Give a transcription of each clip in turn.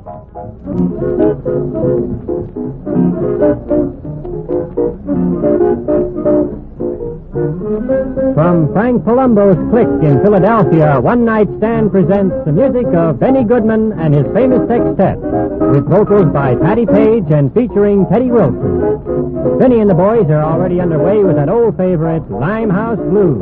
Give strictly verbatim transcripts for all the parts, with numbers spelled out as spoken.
From Frank Palumbo's Click in Philadelphia, One Night Stand presents the music of Benny Goodman and his famous sextet, with vocals by Patti Page and featuring Teddy Wilson. Benny and the boys are already underway with that old favorite, Limehouse Blues.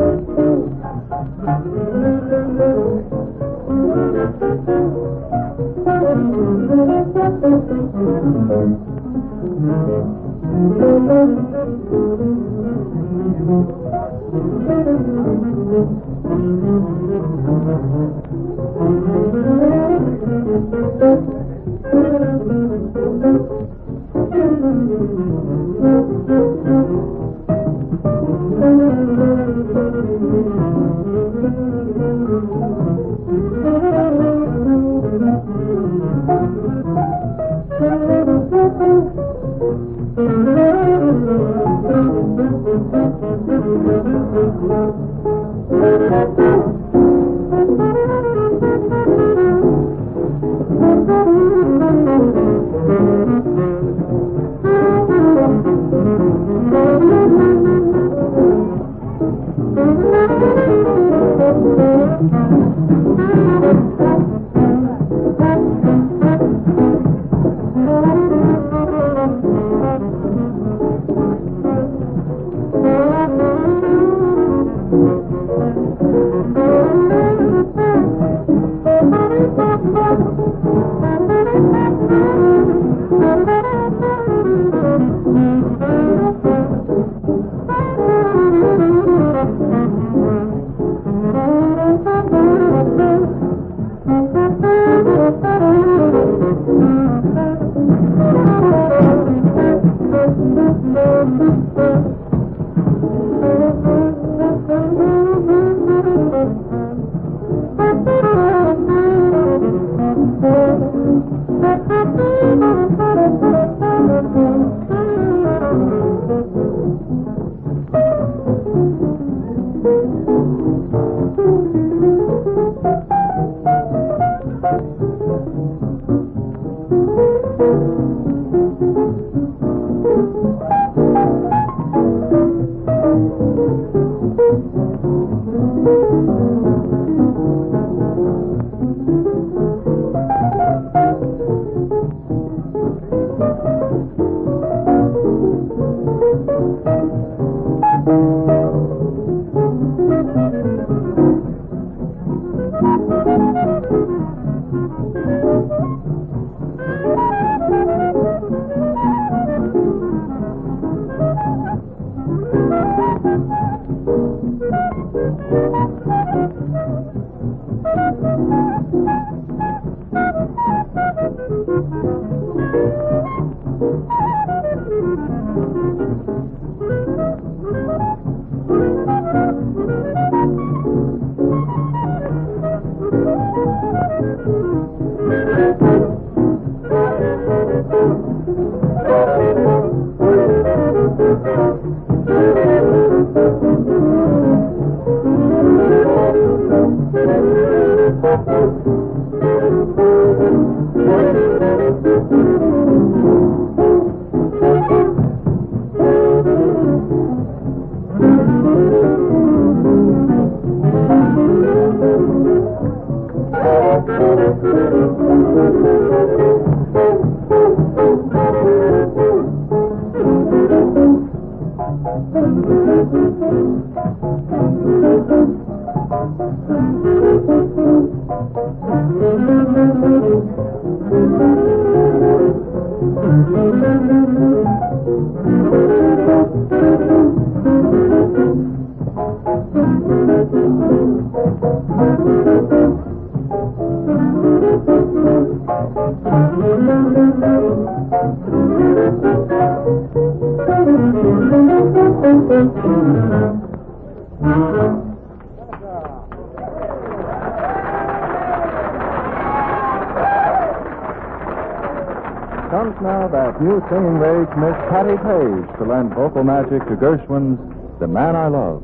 Comes now that new singing rage, Miss Patti Page, to lend vocal magic to Gershwin's The Man I Love.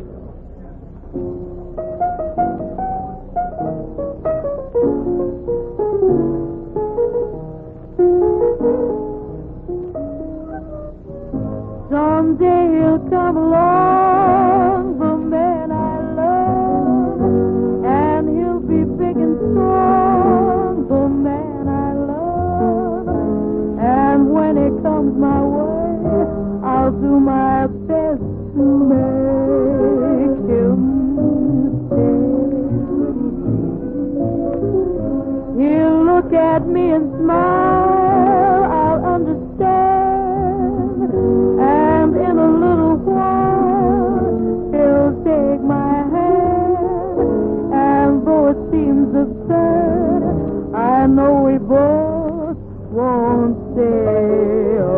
look at me and smile, I'll understand. And in a little while, he'll take my hand. And though it seems absurd, I know we both won't say a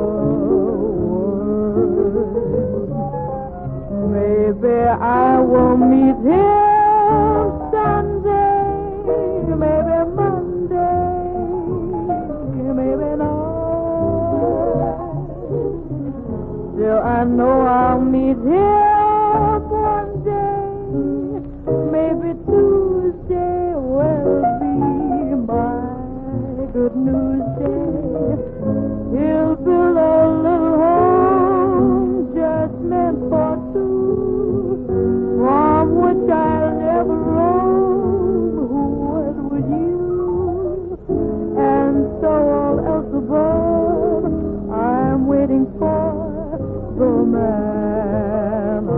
word. Maybe I will meet him Sunday, maybe Monday, maybe not. Still, I know I'll meet him one day, maybe Tuesday will be my good news day. He'll build a little home just meant for two, from which I'll never roam. Who was with you? And so all else above, I'm waiting for the man I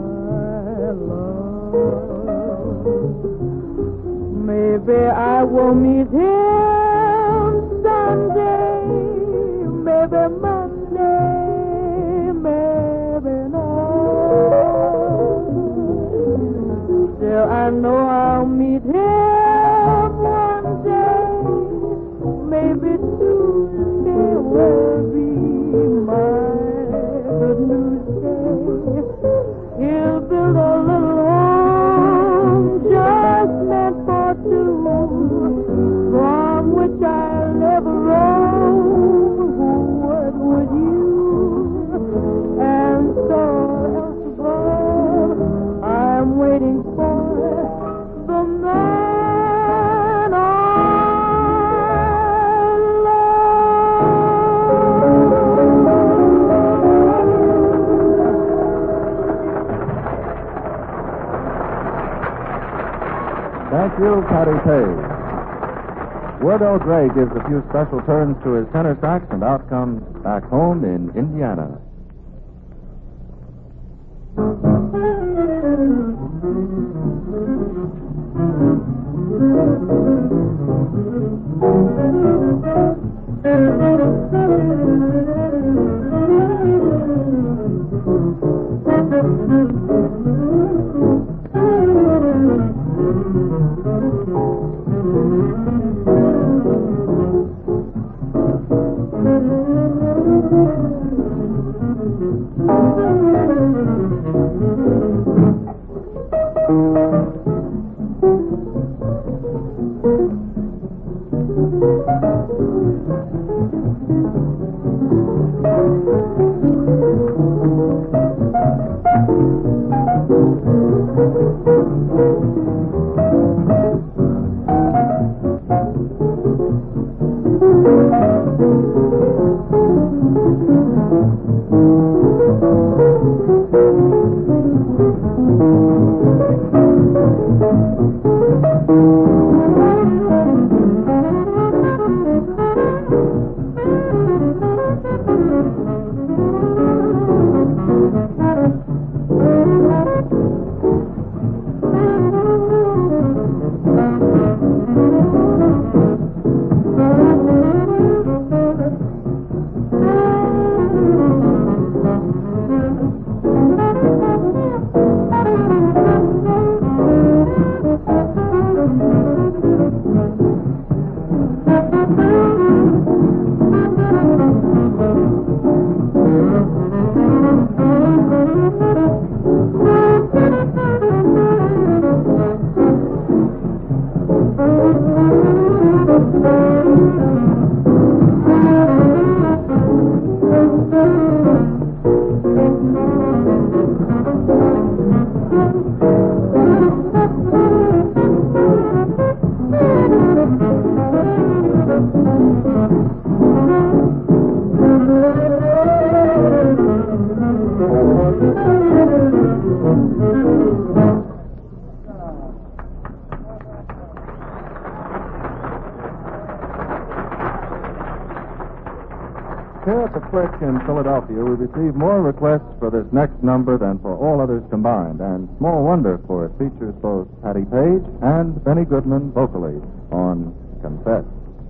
love. Maybe I will meet him Sunday, maybe Monday, maybe not. Still, I know I'll meet him one day, maybe Tuesday will be my good news day. He'll build a little home just meant for two, from which I'll never roam. Who was with you? And so else above, I'm waiting for the man I Thank you, Patty Page. Wardell Gray gives a few special turns to his tenor sax, and out comes Back Home in Indiana. Here at the Click in Philadelphia, we receive more requests for this next number than for all others combined, and small wonder, for it features both Patty Page and Benny Goodman vocally on Confess.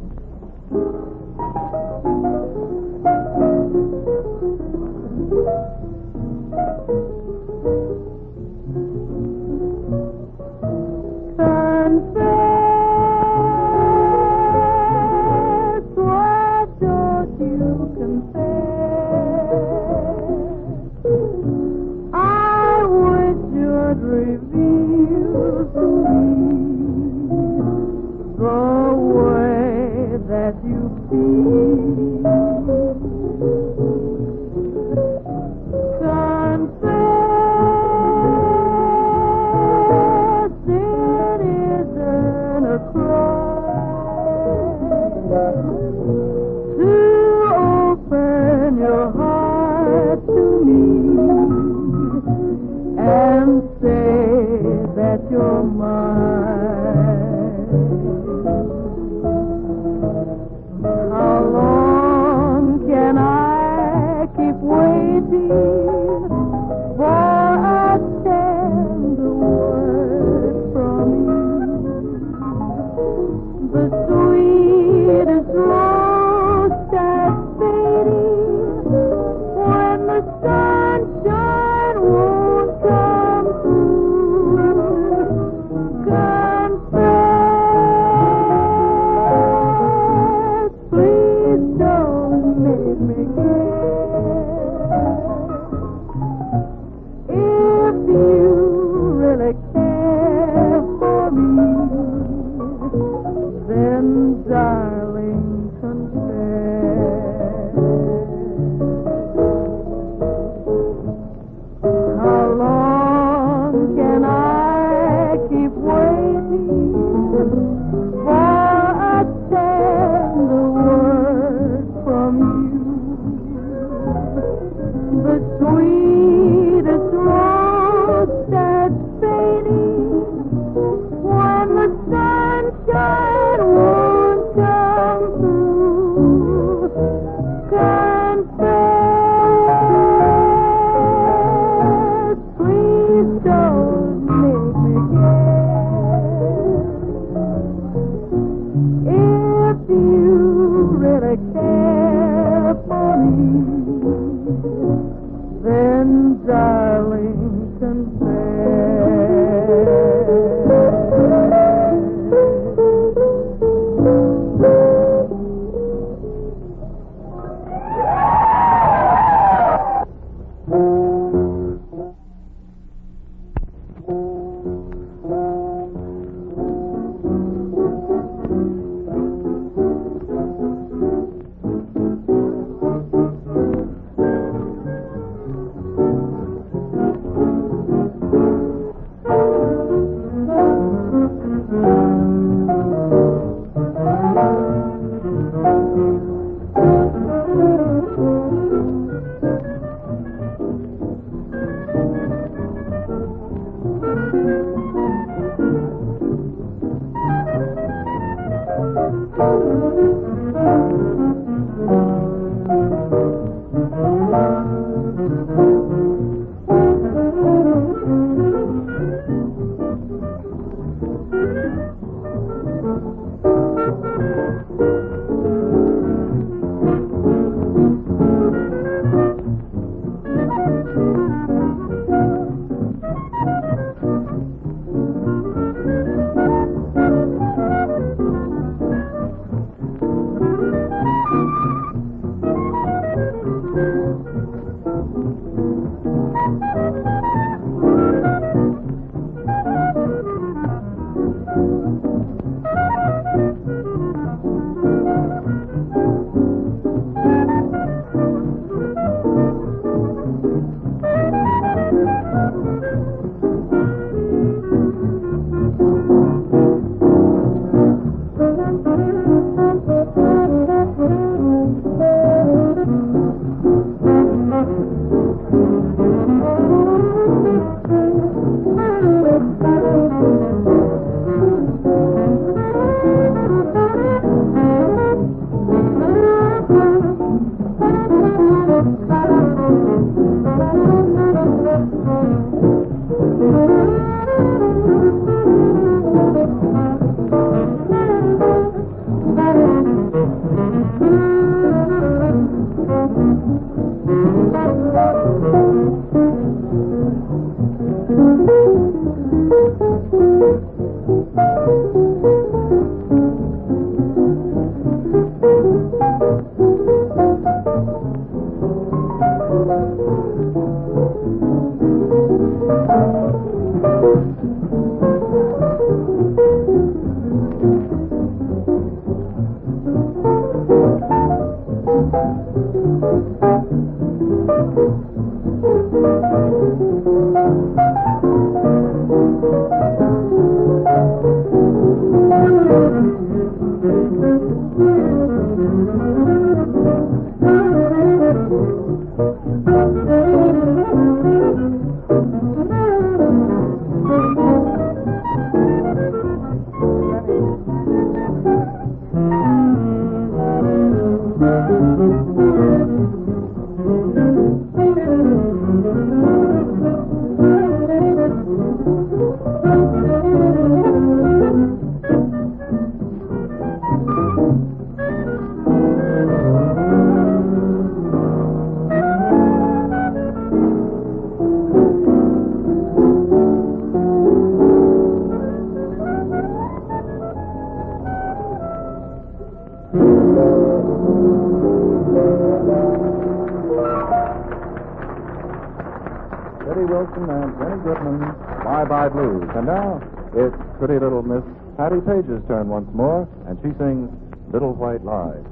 Eddie Wilson and Benny Goodman, Bye Bye Blues. And now it's pretty little Miss Patty Page's turn once more, and she sings Little White Lies.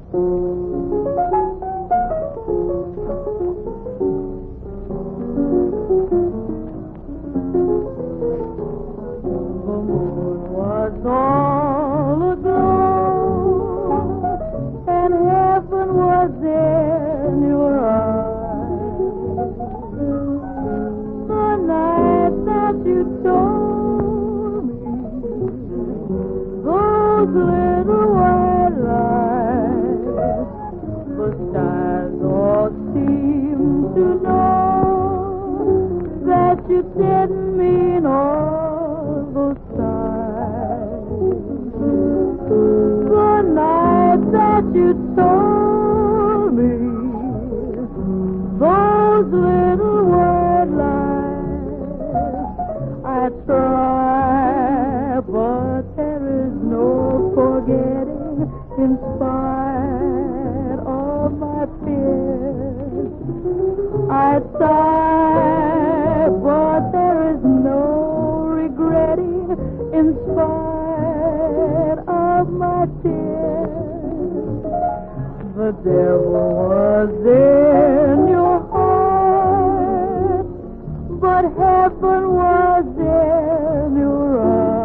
Was all aglow, and heaven was in your eyes. The night that you told me those little white lies, the stars all seemed to know that you didn't mean all those the night that you told me those little white lies, I try, but there is no forgetting in spite of my fears. I try, but there is no regretting in spite of my tears. The devil was in your heart, but heaven was in your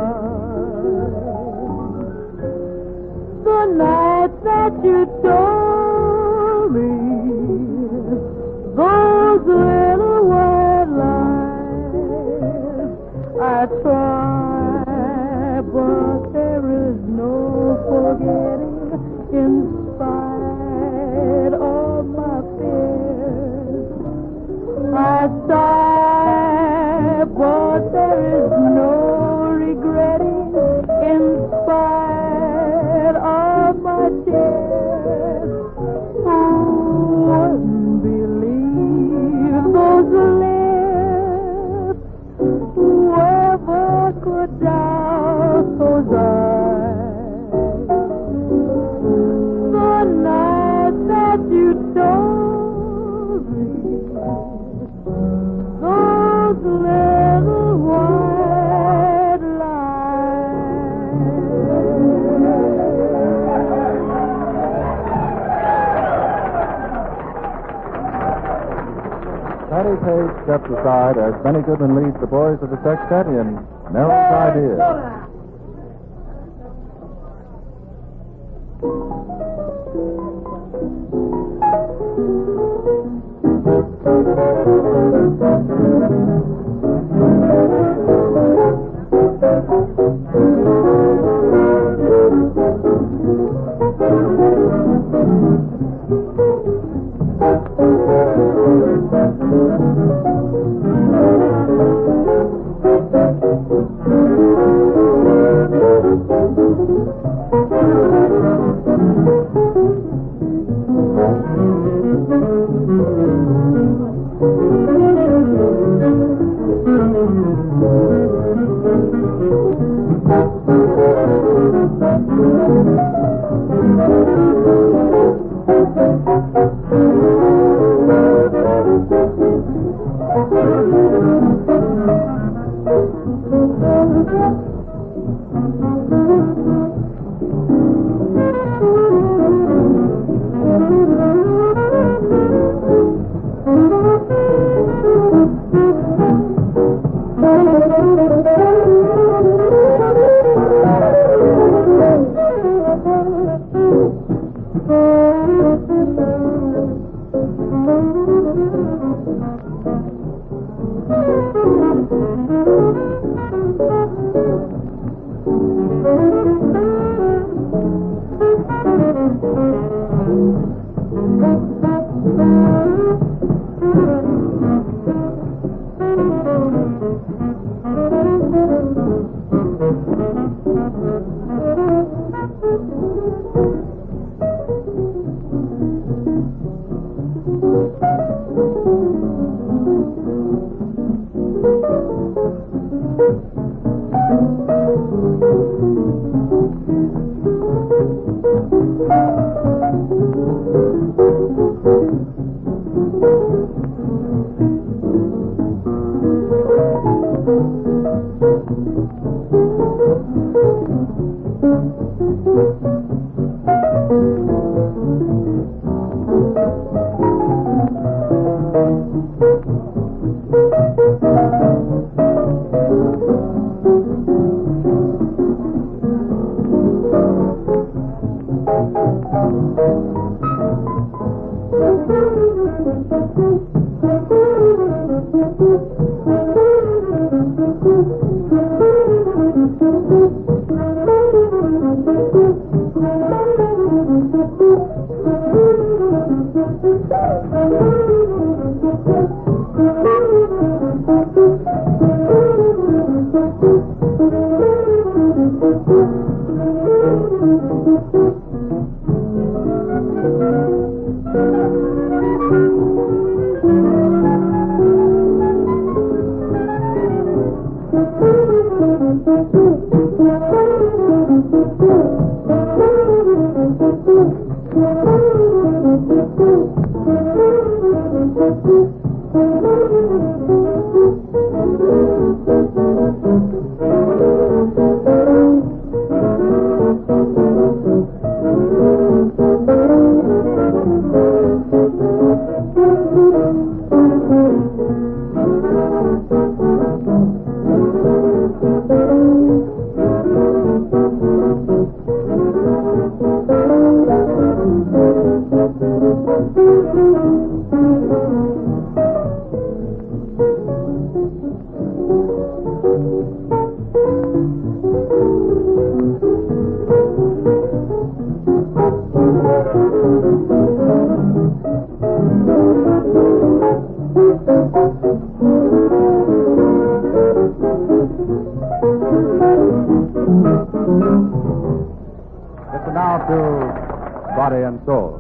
eyes. The night that you told me those little white lies, I try, but there is no forgetting in spite of my fears. I sigh, but there is no regretting in spite of my tears. Who wouldn't believe those lips? Whoever could doubt those eyes? The night that you told me those little white lies. Patty Page steps aside as Benny Goodman leads the boys of the sextet in Nell's Idea. Listen now to Body and Soul.